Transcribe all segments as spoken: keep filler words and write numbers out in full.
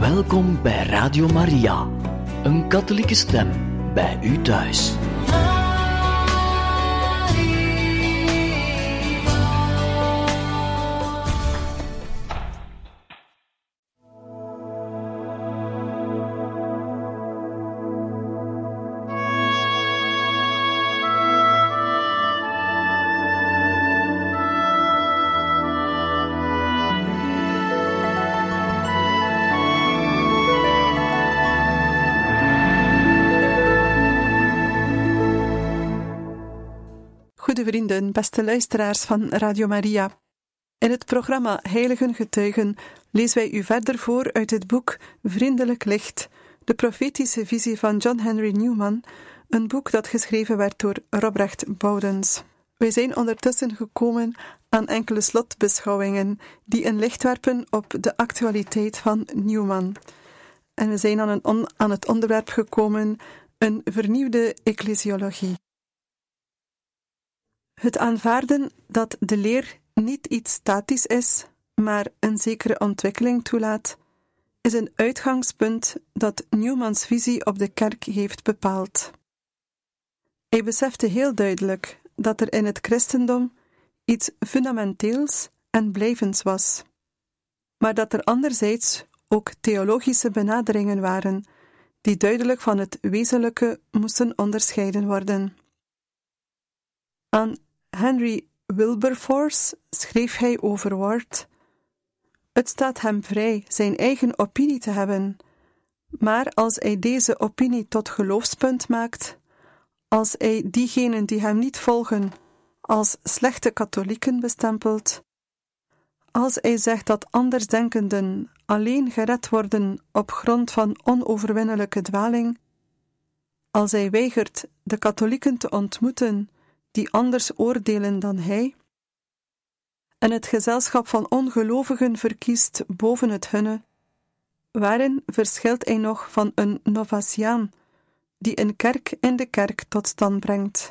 Welkom bij Radio Maria, een katholieke stem bij u thuis. Goede vrienden, beste luisteraars van Radio Maria. In het programma Heiligen Getuigen lezen wij u verder voor uit het boek Vriendelijk Licht, de profetische visie van John Henry Newman, een boek dat geschreven werd door Robrecht Bowdens. Wij zijn ondertussen gekomen aan enkele slotbeschouwingen die een licht werpen op de actualiteit van Newman. En we zijn aan, een on- aan het onderwerp gekomen, een vernieuwde ecclesiologie. Het aanvaarden dat de leer niet iets statisch is, maar een zekere ontwikkeling toelaat, is een uitgangspunt dat Newmans visie op de kerk heeft bepaald. Hij besefte heel duidelijk dat er in het christendom iets fundamenteels en blijvends was, maar dat er anderzijds ook theologische benaderingen waren, die duidelijk van het wezenlijke moesten onderscheiden worden. Aan Henry Wilberforce schreef hij over Ward: het staat hem vrij zijn eigen opinie te hebben, maar als hij deze opinie tot geloofspunt maakt, als hij diegenen die hem niet volgen als slechte katholieken bestempelt, als hij zegt dat andersdenkenden alleen gered worden op grond van onoverwinnelijke dwaling, als hij weigert de katholieken te ontmoeten die anders oordelen dan hij, en het gezelschap van ongelovigen verkiest boven het hunne, waarin verschilt hij nog van een novatiaan, die een kerk in de kerk tot stand brengt.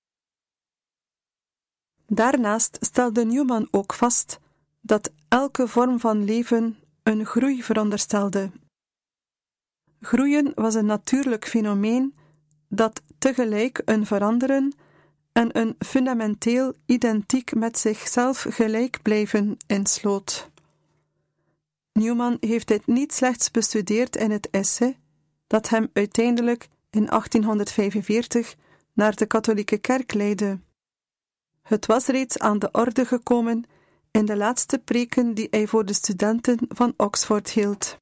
Daarnaast stelde Newman ook vast dat elke vorm van leven een groei veronderstelde. Groeien was een natuurlijk fenomeen dat tegelijk een veranderen en een fundamenteel identiek met zichzelf gelijk blijven insloot. Newman heeft dit niet slechts bestudeerd in het essay dat hem uiteindelijk in achttienhonderdvijfenveertig naar de katholieke kerk leidde. Het was reeds aan de orde gekomen in de laatste preken die hij voor de studenten van Oxford hield.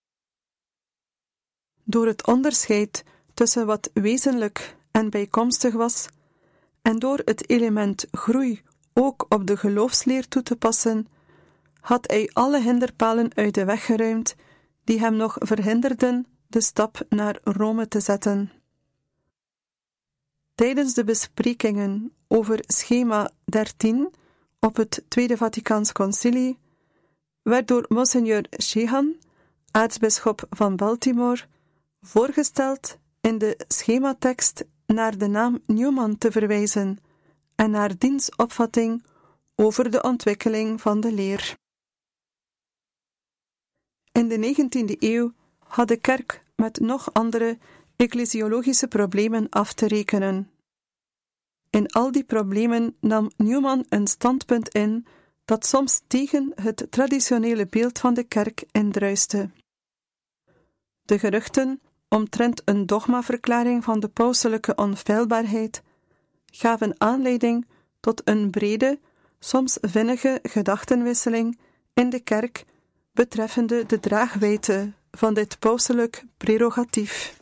Door het onderscheid tussen wat wezenlijk en bijkomstig was, en door het element groei ook op de geloofsleer toe te passen, had hij alle hinderpalen uit de weg geruimd die hem nog verhinderden de stap naar Rome te zetten. Tijdens de besprekingen over schema dertien op het Tweede Vaticaans Concilie werd door Monseigneur Sheehan, aartsbisschop van Baltimore, voorgesteld in de schematekst naar de naam Newman te verwijzen en naar diens opvatting over de ontwikkeling van de leer. In de negentiende eeuw had de kerk met nog andere ecclesiologische problemen af te rekenen. In al die problemen nam Newman een standpunt in dat soms tegen het traditionele beeld van de kerk indruiste. De geruchten omtrent een dogmaverklaring van de pauselijke onfeilbaarheid gaven aanleiding tot een brede, soms vinnige gedachtenwisseling in de kerk betreffende de draagwijdte van dit pauselijk prerogatief.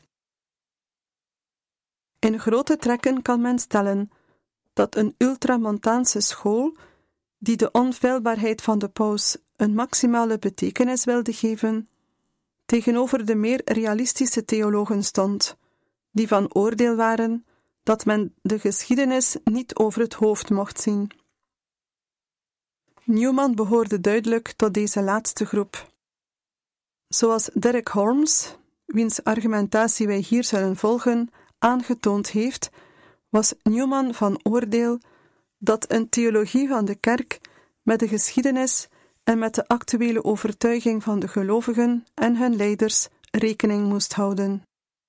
In grote trekken kan men stellen dat een ultramontaanse school, die de onfeilbaarheid van de paus een maximale betekenis wilde geven, tegenover de meer realistische theologen stond, die van oordeel waren dat men de geschiedenis niet over het hoofd mocht zien. Newman behoorde duidelijk tot deze laatste groep. Zoals Derek Holmes, wiens argumentatie wij hier zullen volgen, aangetoond heeft, was Newman van oordeel dat een theologie van de kerk met de geschiedenis en met de actuele overtuiging van de gelovigen en hun leiders rekening moest houden.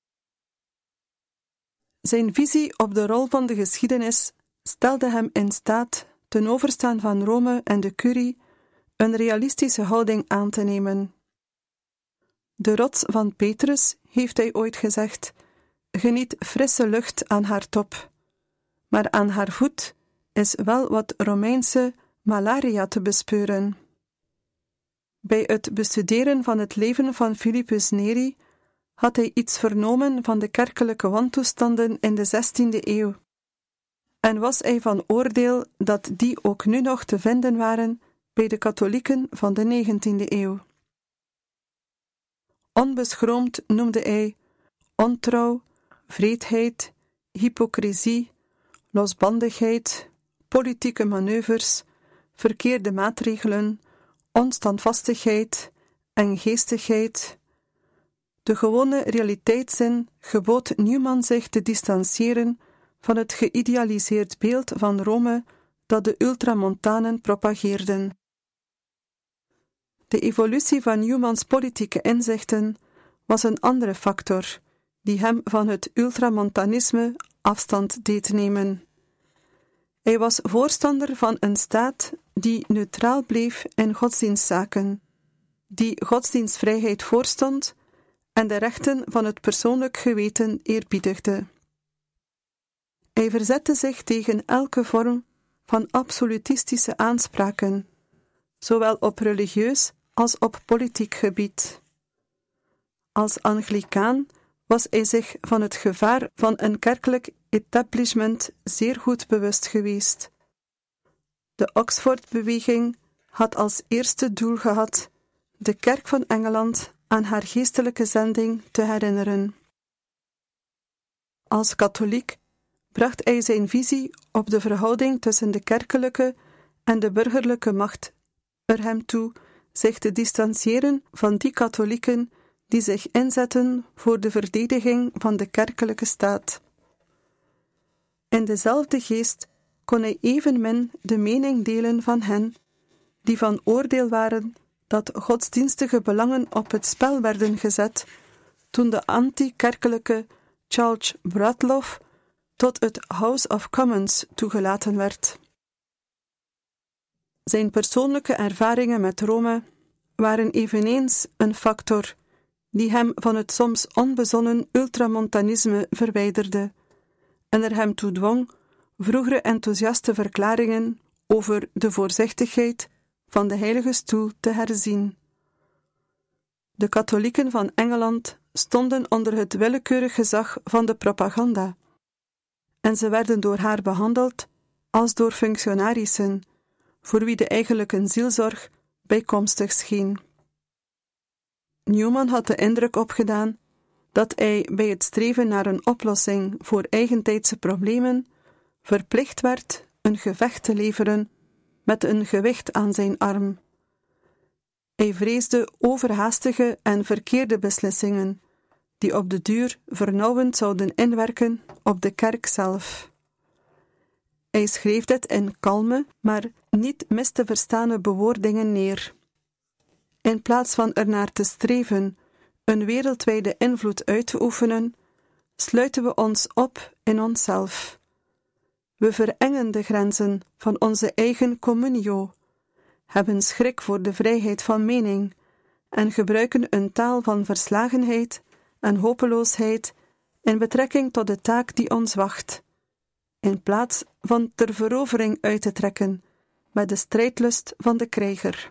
Zijn visie op de rol van de geschiedenis stelde hem in staat ten overstaan van Rome en de curie een realistische houding aan te nemen. De rots van Petrus, heeft hij ooit gezegd, geniet frisse lucht aan haar top, maar aan haar voet is wel wat Romeinse malaria te bespeuren. Bij het bestuderen van het leven van Philippus Neri had hij iets vernomen van de kerkelijke wantoestanden in de zestiende eeuw, en was hij van oordeel dat die ook nu nog te vinden waren bij de katholieken van de negentiende eeuw. Onbeschroomd noemde hij ontrouw, wreedheid, hypocrisie, losbandigheid, politieke manoeuvres, verkeerde maatregelen, onstandvastigheid en geestigheid. De gewone realiteitszin gebood Newman zich te distancieren van het geïdealiseerd beeld van Rome dat de ultramontanen propageerden. De evolutie van Newmans politieke inzichten was een andere factor die hem van het ultramontanisme afstand deed nemen. Hij was voorstander van een staat die neutraal bleef in godsdienstzaken, die godsdienstvrijheid voorstond en de rechten van het persoonlijk geweten eerbiedigde. Hij verzette zich tegen elke vorm van absolutistische aanspraken, zowel op religieus als op politiek gebied. Als Anglicaan was hij zich van het gevaar van een kerkelijk etablissement zeer goed bewust geweest. De Oxford-beweging had als eerste doel gehad de Kerk van Engeland aan haar geestelijke zending te herinneren. Als katholiek bracht hij zijn visie op de verhouding tussen de kerkelijke en de burgerlijke macht er hem toe zich te distancieren van die katholieken die zich inzetten voor de verdediging van de kerkelijke staat. In dezelfde geest kon hij evenmin de mening delen van hen die van oordeel waren dat godsdienstige belangen op het spel werden gezet toen de anti-kerkelijke Charles Bradlaugh tot het House of Commons toegelaten werd. Zijn persoonlijke ervaringen met Rome waren eveneens een factor die hem van het soms onbezonnen ultramontanisme verwijderde en er hem toe dwong vroegere enthousiaste verklaringen over de voorzichtigheid van de Heilige Stoel te herzien. De katholieken van Engeland stonden onder het willekeurig gezag van de propaganda, en ze werden door haar behandeld als door functionarissen, voor wie de eigenlijke zielzorg bijkomstig scheen. Newman had de indruk opgedaan dat hij bij het streven naar een oplossing voor eigentijdse problemen verplicht werd een gevecht te leveren met een gewicht aan zijn arm. Hij vreesde overhaastige en verkeerde beslissingen, die op de duur vernauwend zouden inwerken op de kerk zelf. Hij schreef dit in kalme, maar niet mis te verstane bewoordingen neer. In plaats van ernaar te streven een wereldwijde invloed uit te oefenen, sluiten we ons op in onszelf. We verengen de grenzen van onze eigen communio, hebben schrik voor de vrijheid van mening en gebruiken een taal van verslagenheid en hopeloosheid in betrekking tot de taak die ons wacht, in plaats van ter verovering uit te trekken met de strijdlust van de krijger.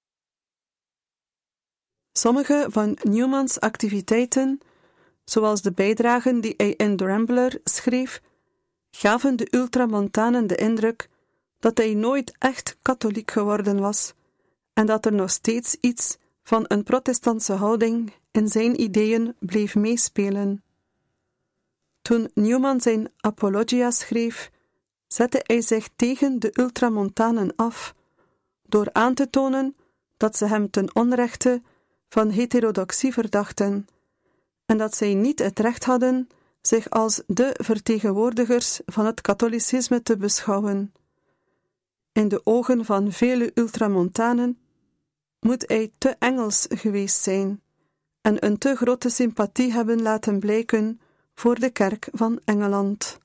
Sommige van Newmans activiteiten, zoals de bijdragen die hij in The Rambler schreef, gaven de ultramontanen de indruk dat hij nooit echt katholiek geworden was en dat er nog steeds iets van een protestantse houding in zijn ideeën bleef meespelen. Toen Newman zijn Apologia schreef, zette hij zich tegen de ultramontanen af, door aan te tonen dat ze hem ten onrechte van heterodoxie verdachten en dat zij niet het recht hadden zich als de vertegenwoordigers van het katholicisme te beschouwen. In de ogen van vele ultramontanen moet hij te Engels geweest zijn en een te grote sympathie hebben laten blijken voor de kerk van Engeland.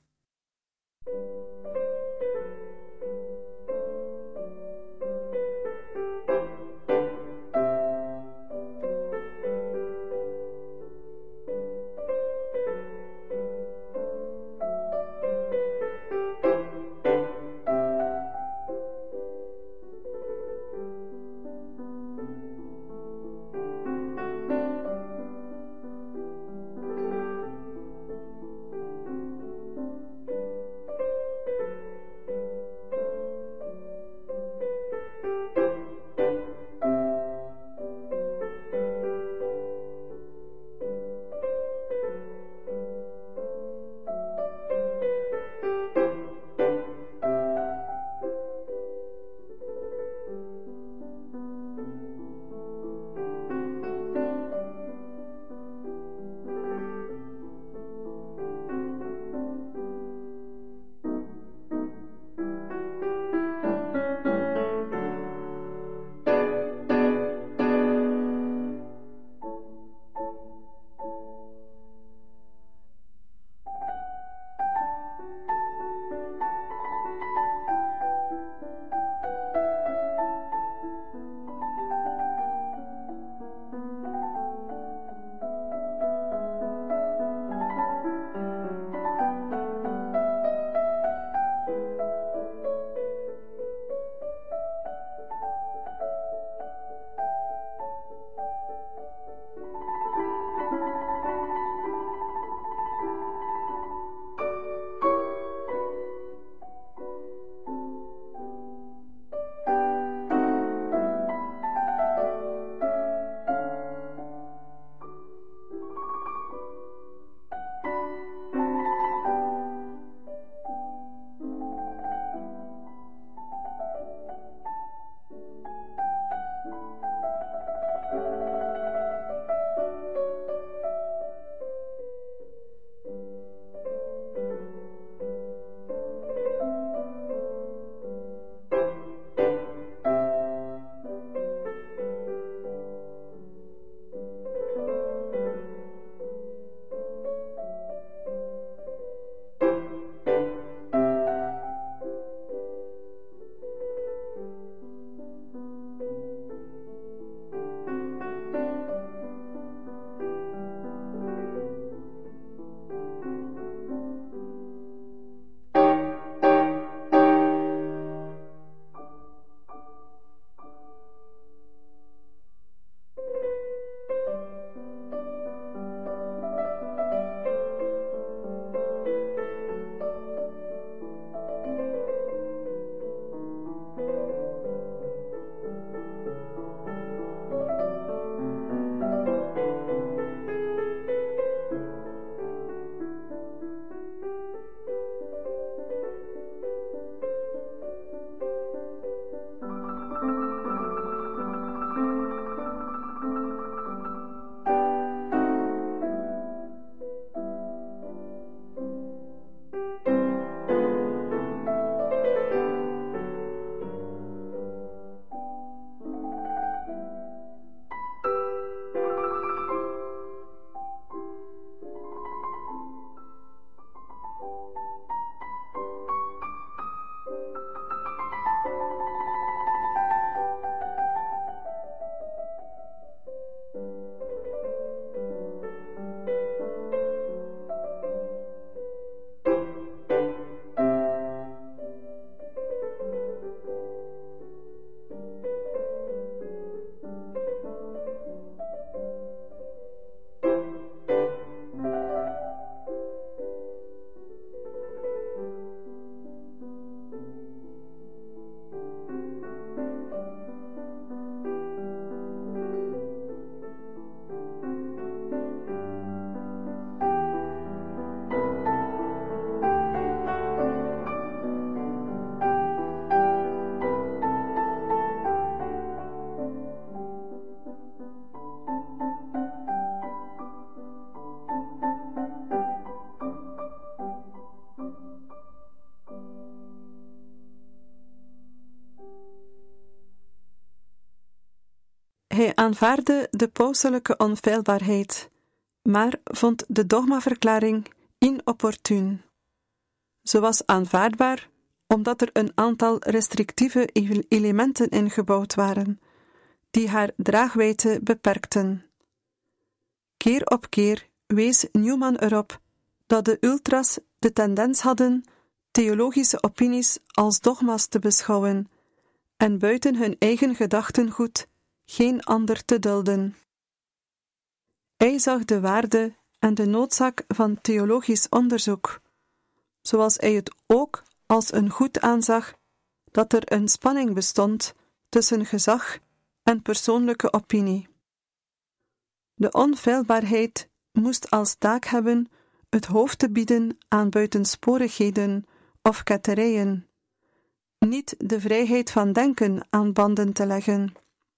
Hij aanvaardde de pauselijke onfeilbaarheid, maar vond de dogmaverklaring inopportun. Ze was aanvaardbaar omdat er een aantal restrictieve elementen ingebouwd waren, die haar draagwijdte beperkten. Keer op keer wees Newman erop dat de ultras de tendens hadden theologische opinies als dogma's te beschouwen en buiten hun eigen gedachtengoed geen ander te dulden. Hij zag de waarde en de noodzaak van theologisch onderzoek, zoals hij het ook als een goed aanzag dat er een spanning bestond tussen gezag en persoonlijke opinie. De onfeilbaarheid moest als taak hebben het hoofd te bieden aan buitensporigheden of ketterijen, niet de vrijheid van denken aan banden te leggen.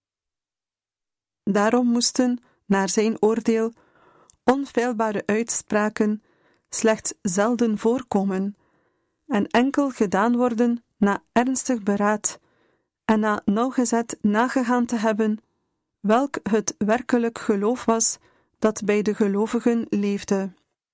Daarom moesten, naar zijn oordeel, onfeilbare uitspraken slechts zelden voorkomen en enkel gedaan worden na ernstig beraad en na nauwgezet nagegaan te hebben welk het werkelijk geloof was dat bij de gelovigen leefde.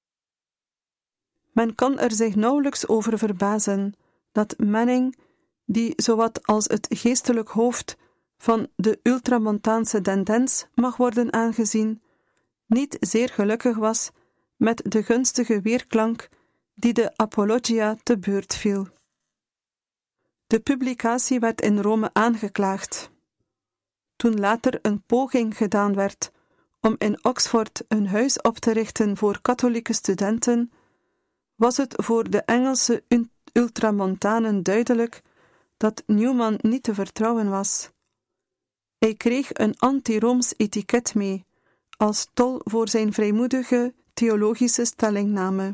Men kan er zich nauwelijks over verbazen dat Manning, die zowat als het geestelijk hoofd van de ultramontaanse tendens mag worden aangezien, niet zeer gelukkig was met de gunstige weerklank die de Apologia te beurt viel. De publicatie werd in Rome aangeklaagd. Toen later een poging gedaan werd om in Oxford een huis op te richten voor katholieke studenten, was het voor de Engelse ultramontanen duidelijk dat Newman niet te vertrouwen was. Hij kreeg een anti-Rooms etiket mee, als tol voor zijn vrijmoedige theologische stellingname.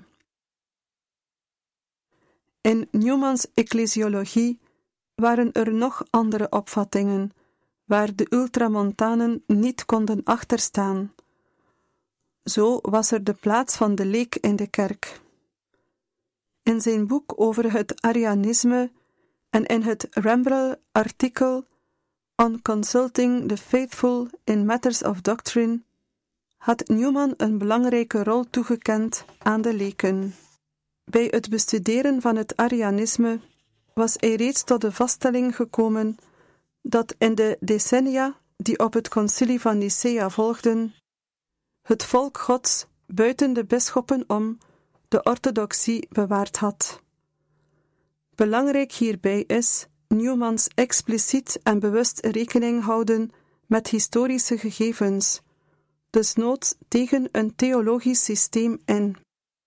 In Newmans ecclesiologie waren er nog andere opvattingen, waar de ultramontanen niet konden achterstaan. Zo was er de plaats van de leek in de kerk. In zijn boek over het Arianisme en in het Ramble-artikel On Consulting the Faithful in Matters of Doctrine had Newman een belangrijke rol toegekend aan de leken. Bij het bestuderen van het Arianisme was hij reeds tot de vaststelling gekomen dat in de decennia die op het concilie van Nicea volgden, het volk Gods buiten de bisschoppen om de orthodoxie bewaard had. Belangrijk hierbij is Newmans expliciet en bewust rekening houden met historische gegevens, desnoods tegen een theologisch systeem in.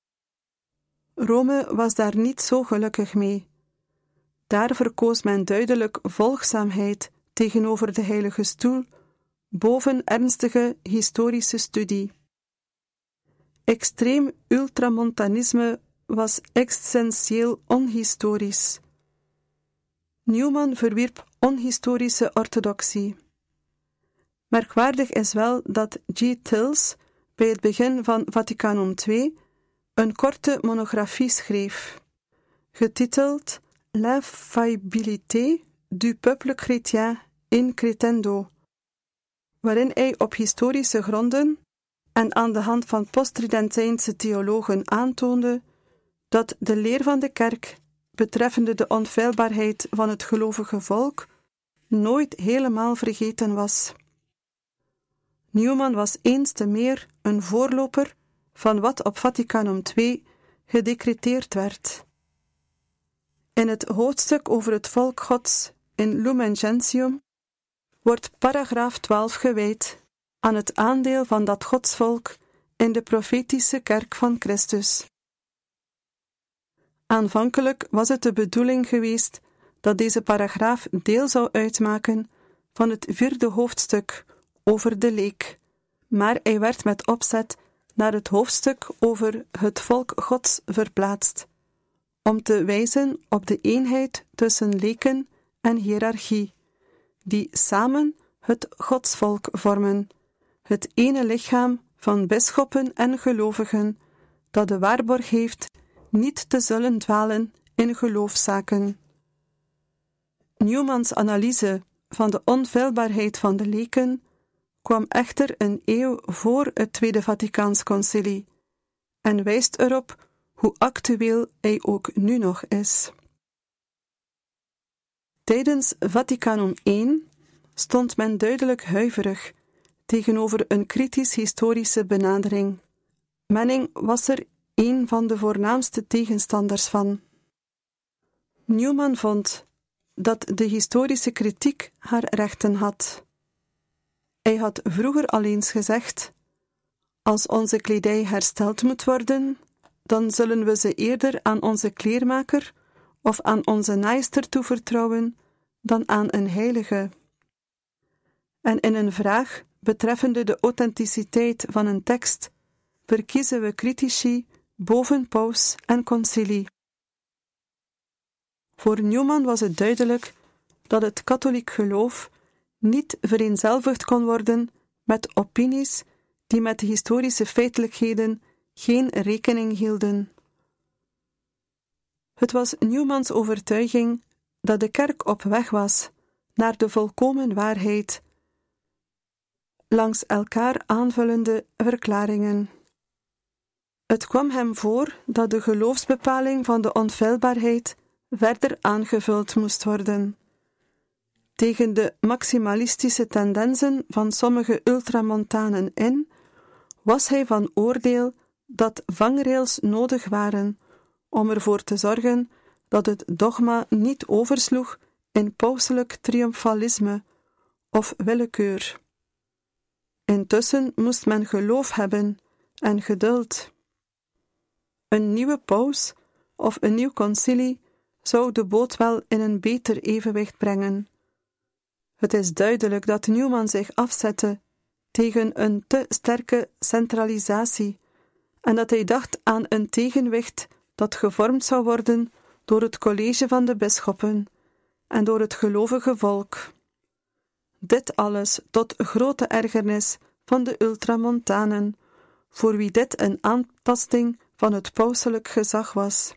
Rome was daar niet zo gelukkig mee. Daar verkoos men duidelijk volgzaamheid tegenover de Heilige Stoel boven ernstige historische studie. Extreem ultramontanisme was essentieel onhistorisch. Newman verwierp onhistorische orthodoxie. Merkwaardig is wel dat G. Tills bij het begin van Vaticanum twee een korte monografie schreef, getiteld L'infaillibilité du peuple chrétien in crescendo, waarin hij op historische gronden en aan de hand van posttridentijnse theologen aantoonde dat de leer van de kerk betreffende de onfeilbaarheid van het gelovige volk nooit helemaal vergeten was. Newman was eens te meer een voorloper van wat op Vaticanum twee gedecreteerd werd. In het hoofdstuk over het volk Gods in Lumen Gentium wordt paragraaf twaalf gewijd aan het aandeel van dat Godsvolk in de profetische kerk van Christus. Aanvankelijk was het de bedoeling geweest dat deze paragraaf deel zou uitmaken van het vierde hoofdstuk over de leek, maar hij werd met opzet naar het hoofdstuk over het volk Gods verplaatst, om te wijzen op de eenheid tussen leken en hiërarchie, die samen het Godsvolk vormen, het ene lichaam van bisschoppen en gelovigen, dat de waarborg heeft niet te zullen dwalen in geloofszaken. Newmans analyse van de onfeilbaarheid van de leken kwam echter een eeuw voor het Tweede Vaticaans Concilie en wijst erop hoe actueel hij ook nu nog is. Tijdens Vaticanum één stond men duidelijk huiverig tegenover een kritisch-historische benadering. Manning was er een van de voornaamste tegenstanders van. Newman vond dat de historische kritiek haar rechten had. Hij had vroeger al eens gezegd: als onze kledij hersteld moet worden, dan zullen we ze eerder aan onze kleermaker of aan onze naaister toevertrouwen dan aan een heilige. En in een vraag betreffende de authenticiteit van een tekst verkiezen we critici boven paus en concilie. Voor Newman was het duidelijk dat het katholiek geloof niet vereenzelvigd kon worden met opinies die met de historische feitelijkheden geen rekening hielden. Het was Newmans overtuiging dat de kerk op weg was naar de volkomen waarheid, langs elkaar aanvullende verklaringen. Het kwam hem voor dat de geloofsbepaling van de onfeilbaarheid verder aangevuld moest worden. Tegen de maximalistische tendensen van sommige ultramontanen in, was hij van oordeel dat vangrails nodig waren om ervoor te zorgen dat het dogma niet oversloeg in pauselijk triomfalisme of willekeur. Intussen moest men geloof hebben en geduld. Een nieuwe paus of een nieuw concilie zou de boot wel in een beter evenwicht brengen. Het is duidelijk dat Newman zich afzette tegen een te sterke centralisatie en dat hij dacht aan een tegenwicht dat gevormd zou worden door het college van de bisschoppen en door het gelovige volk. Dit alles tot grote ergernis van de ultramontanen, voor wie dit een aantasting van het pauselijk gezag was.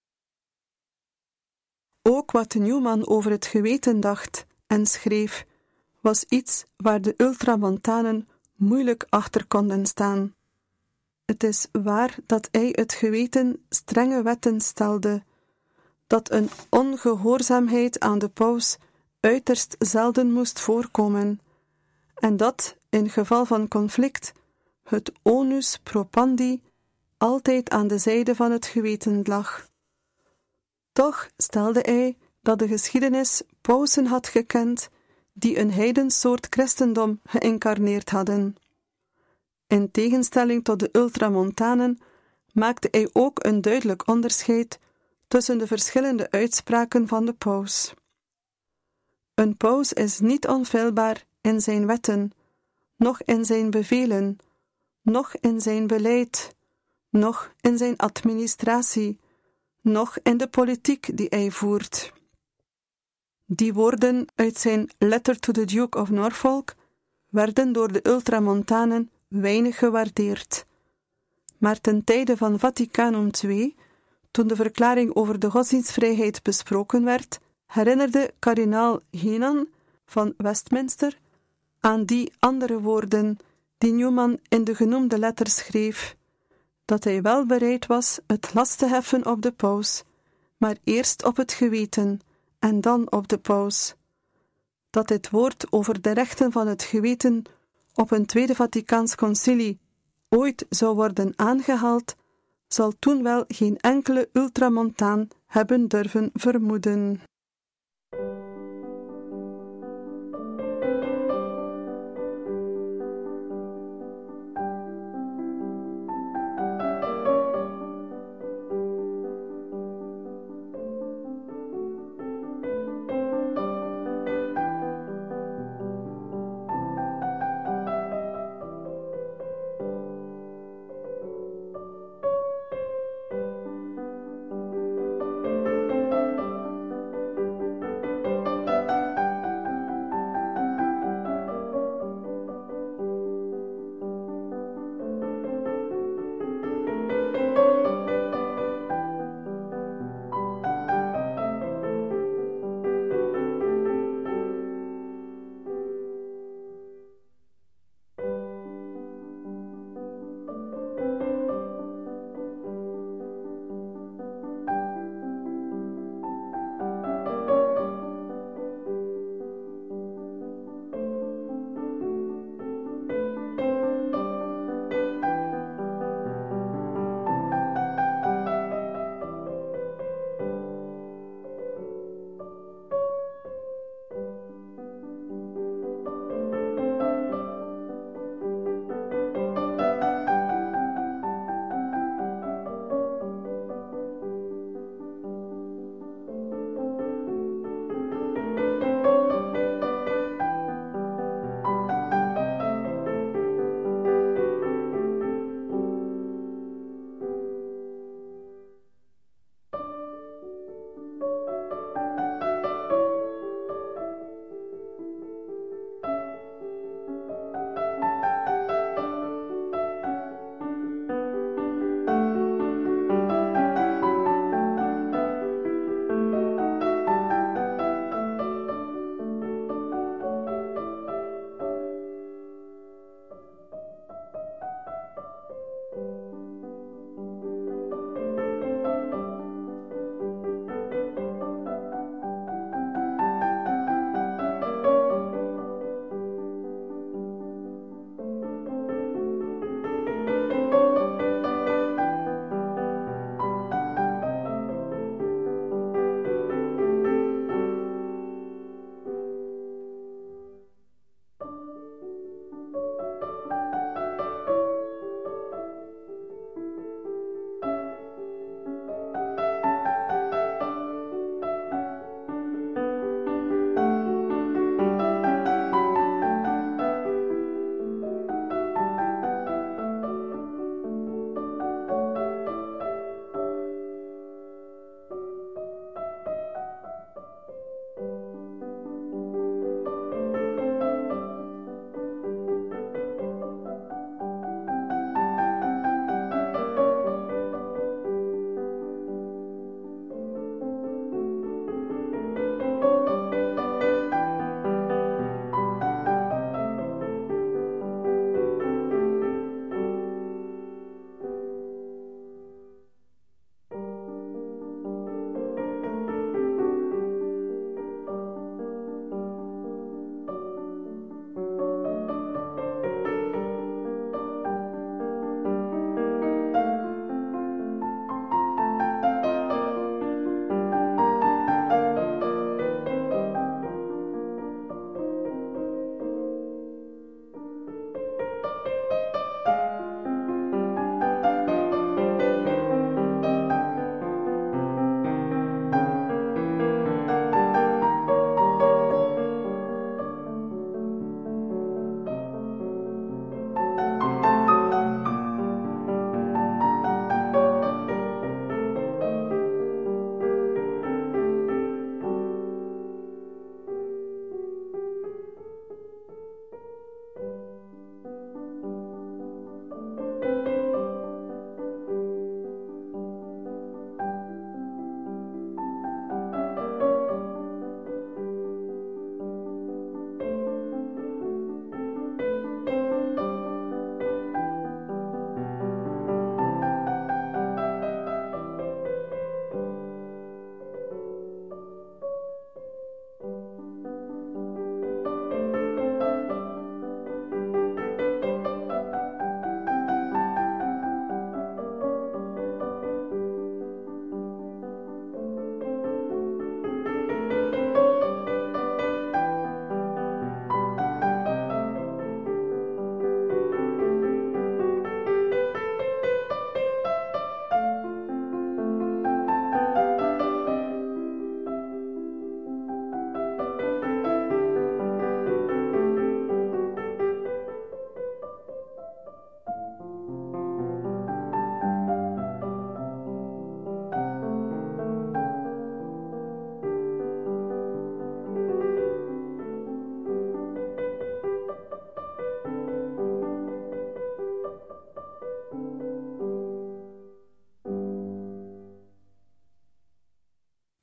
Ook wat Newman over het geweten dacht en schreef, was iets waar de ultramontanen moeilijk achter konden staan. Het is waar dat hij het geweten strenge wetten stelde, dat een ongehoorzaamheid aan de paus uiterst zelden moest voorkomen, en dat, in geval van conflict, het onus propandi altijd aan de zijde van het geweten lag. Toch stelde hij dat de geschiedenis pausen had gekend die een heidensoort christendom geïncarneerd hadden. In tegenstelling tot de ultramontanen maakte hij ook een duidelijk onderscheid tussen de verschillende uitspraken van de paus. Een paus is niet onfeilbaar in zijn wetten, noch in zijn bevelen, noch in zijn beleid, noch in zijn administratie, noch in de politiek die hij voert. Die woorden uit zijn Letter to the Duke of Norfolk werden door de ultramontanen weinig gewaardeerd. Maar ten tijde van Vaticanum twee, toen de verklaring over de godsdienstvrijheid besproken werd, herinnerde kardinaal Henan van Westminster aan die andere woorden die Newman in de genoemde letter schreef, dat hij wel bereid was het last te heffen op de paus, maar eerst op het geweten en dan op de paus. Dat dit woord over de rechten van het geweten op een Tweede Vaticaans Concilie ooit zou worden aangehaald, zal toen wel geen enkele ultramontaan hebben durven vermoeden.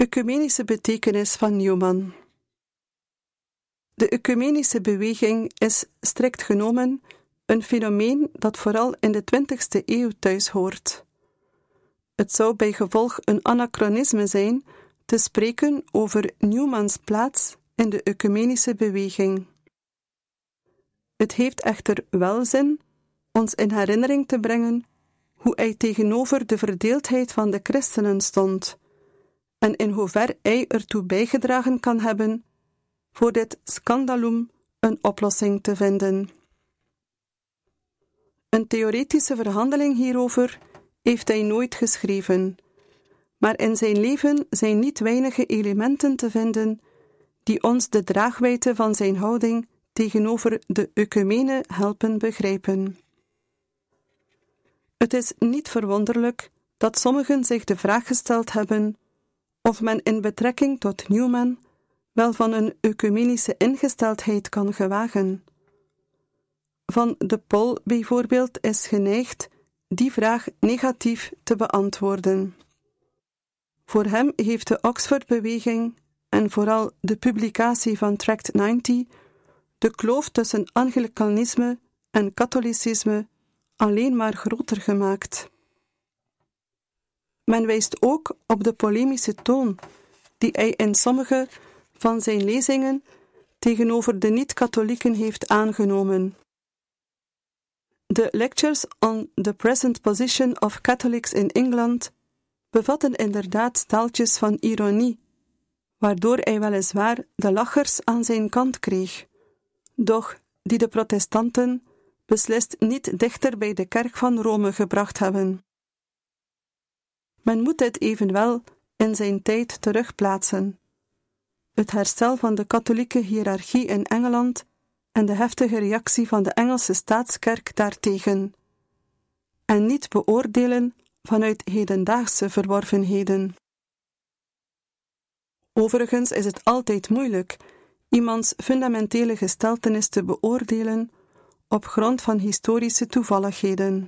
Ecumenische betekenis van Newman. De ecumenische beweging is, strikt genomen, een fenomeen dat vooral in de twintigste eeuw thuis hoort. Het zou bij gevolg een anachronisme zijn te spreken over Newmans plaats in de ecumenische beweging. Het heeft echter wel zin ons in herinnering te brengen hoe hij tegenover de verdeeldheid van de christenen stond en in hoever hij ertoe bijgedragen kan hebben voor dit scandalum een oplossing te vinden. Een theoretische verhandeling hierover heeft hij nooit geschreven, maar in zijn leven zijn niet weinige elementen te vinden die ons de draagwijdte van zijn houding tegenover de ecumene helpen begrijpen. Het is niet verwonderlijk dat sommigen zich de vraag gesteld hebben of men in betrekking tot Newman wel van een ecumenische ingesteldheid kan gewagen. Van de Pol bijvoorbeeld is geneigd die vraag negatief te beantwoorden. Voor hem heeft de Oxford-beweging en vooral de publicatie van Tract negentig de kloof tussen Anglicanisme en katholicisme alleen maar groter gemaakt. Men wijst ook op de polemische toon die hij in sommige van zijn lezingen tegenover de niet-katholieken heeft aangenomen. De Lectures on the Present Position of Catholics in England bevatten inderdaad staaltjes van ironie, waardoor hij weliswaar de lachers aan zijn kant kreeg, doch die de protestanten beslist niet dichter bij de kerk van Rome gebracht hebben. Men moet dit evenwel in zijn tijd terugplaatsen. Het herstel van de katholieke hiërarchie in Engeland en de heftige reactie van de Engelse staatskerk daartegen, en niet beoordelen vanuit hedendaagse verworvenheden. Overigens is het altijd moeilijk iemands fundamentele gesteltenis te beoordelen op grond van historische toevalligheden.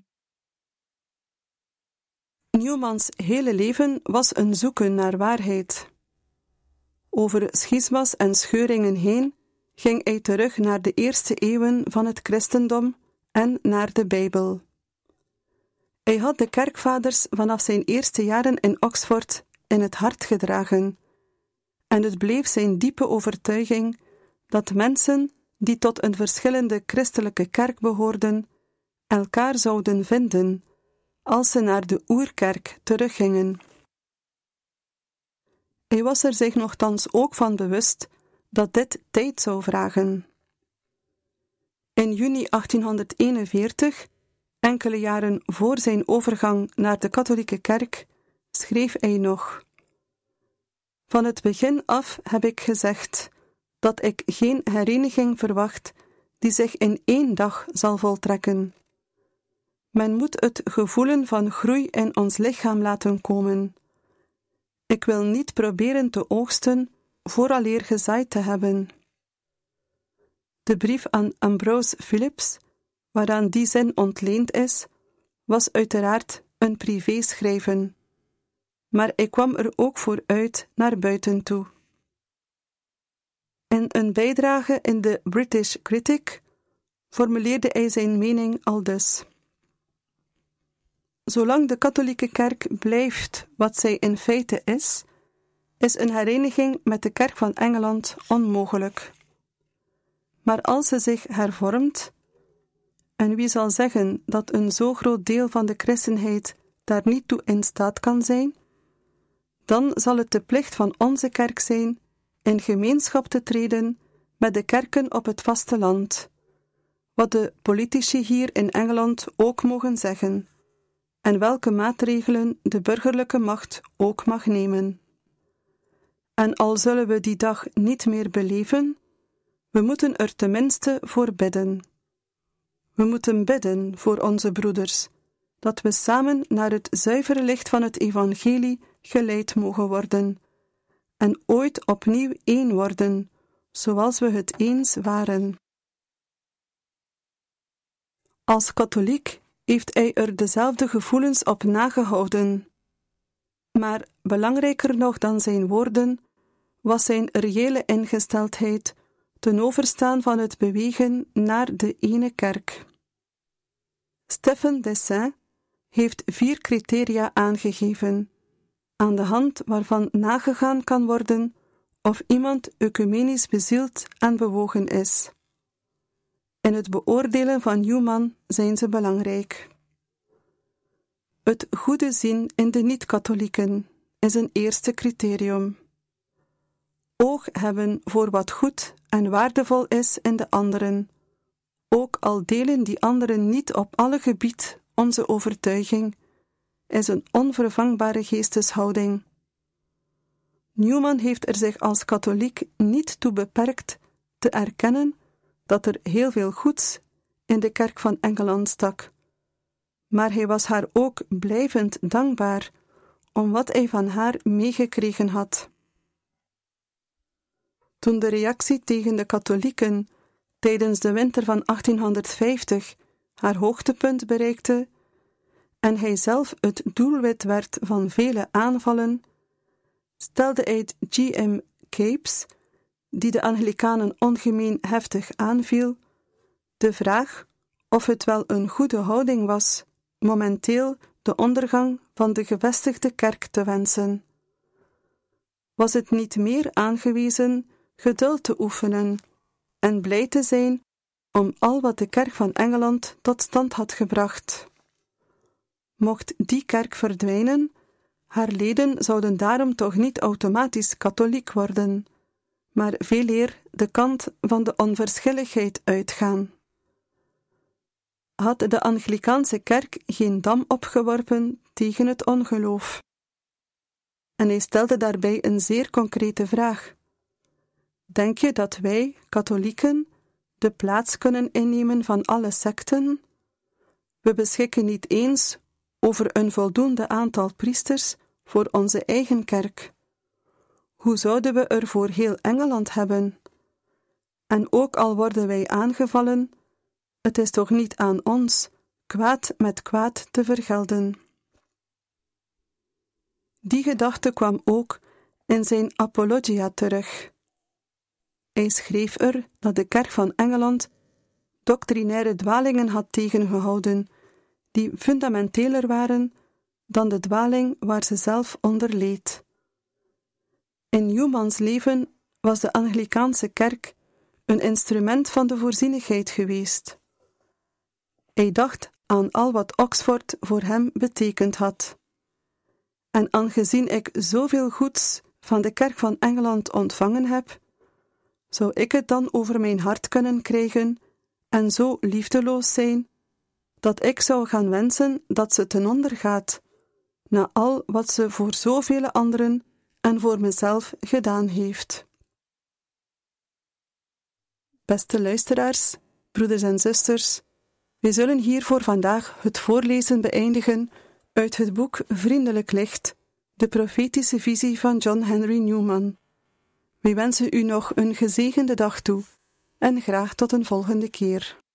Newmans hele leven was een zoeken naar waarheid. Over schisma's en scheuringen heen ging hij terug naar de eerste eeuwen van het christendom en naar de Bijbel. Hij had de kerkvaders vanaf zijn eerste jaren in Oxford in het hart gedragen, en het bleef zijn diepe overtuiging dat mensen die tot een verschillende christelijke kerk behoorden, elkaar zouden vinden als ze naar de oerkerk teruggingen. Hij was er zich nochtans ook van bewust dat dit tijd zou vragen. In juni achttienhonderdeenenveertig, enkele jaren voor zijn overgang naar de katholieke kerk, schreef hij nog: Van het begin af heb ik gezegd dat ik geen hereniging verwacht die zich in één dag zal voltrekken. Men moet het gevoelen van groei in ons lichaam laten komen. Ik wil niet proberen te oogsten vooraleer gezaaid te hebben. De brief aan Ambrose Philips, waaraan die zin ontleend is, was uiteraard een privéschrijven, maar hij kwam er ook voor uit naar buiten toe. In een bijdrage in de British Critic formuleerde hij zijn mening aldus: Zolang de katholieke kerk blijft wat zij in feite is, is een hereniging met de kerk van Engeland onmogelijk. Maar als ze zich hervormt, en wie zal zeggen dat een zo groot deel van de christenheid daar niet toe in staat kan zijn, dan zal het de plicht van onze kerk zijn in gemeenschap te treden met de kerken op het vasteland, wat de politici hier in Engeland ook mogen zeggen, en welke maatregelen de burgerlijke macht ook mag nemen. En al zullen we die dag niet meer beleven, we moeten er tenminste voor bidden. We moeten bidden voor onze broeders, dat we samen naar het zuivere licht van het evangelie geleid mogen worden, en ooit opnieuw één worden, zoals we het eens waren. Als katholiek heeft hij er dezelfde gevoelens op nagehouden. Maar belangrijker nog dan zijn woorden was zijn reële ingesteldheid ten overstaan van het bewegen naar de ene kerk. Stephen Dessin heeft vier criteria aangegeven, aan de hand waarvan nagegaan kan worden of iemand ecumenisch bezield en bewogen is. In het beoordelen van Newman zijn ze belangrijk. Het goede zien in de niet-katholieken is een eerste criterium. Oog hebben voor wat goed en waardevol is in de anderen, ook al delen die anderen niet op alle gebied onze overtuiging, is een onvervangbare geesteshouding. Newman heeft er zich als katholiek niet toe beperkt te erkennen dat er heel veel goeds in de kerk van Engeland stak, maar hij was haar ook blijvend dankbaar om wat hij van haar meegekregen had. Toen de reactie tegen de katholieken tijdens de winter van achttienhonderdvijftig haar hoogtepunt bereikte en hij zelf het doelwit werd van vele aanvallen, stelde hij G M Capes, die de Anglikanen ongemeen heftig aanviel, de vraag of het wel een goede houding was momenteel de ondergang van de gevestigde kerk te wensen. Was het niet meer aangewezen geduld te oefenen en blij te zijn om al wat de kerk van Engeland tot stand had gebracht? Mocht die kerk verdwijnen, haar leden zouden daarom toch niet automatisch katholiek worden, maar veeleer de kant van de onverschilligheid uitgaan. Had de Anglikaanse kerk geen dam opgeworpen tegen het ongeloof? En hij stelde daarbij een zeer concrete vraag. Denk je dat wij, katholieken, de plaats kunnen innemen van alle secten? We beschikken niet eens over een voldoende aantal priesters voor onze eigen kerk. Hoe zouden we er voor heel Engeland hebben? En ook al worden wij aangevallen, het is toch niet aan ons kwaad met kwaad te vergelden. Die gedachte kwam ook in zijn Apologia terug. Hij schreef er dat de kerk van Engeland doctrinaire dwalingen had tegengehouden, die fundamenteler waren dan de dwaling waar ze zelf onder leed. In Newmans leven was de Anglikaanse kerk een instrument van de voorzienigheid geweest. Hij dacht aan al wat Oxford voor hem betekend had. En aangezien ik zoveel goeds van de kerk van Engeland ontvangen heb, zou ik het dan over mijn hart kunnen krijgen en zo liefdeloos zijn, dat ik zou gaan wensen dat ze ten onder gaat, na al wat ze voor zoveel anderen en voor mezelf gedaan heeft. Beste luisteraars, broeders en zusters, we zullen hier voor vandaag het voorlezen beëindigen uit het boek Vriendelijk Licht, de profetische visie van John Henry Newman. We wensen u nog een gezegende dag toe en graag tot een volgende keer.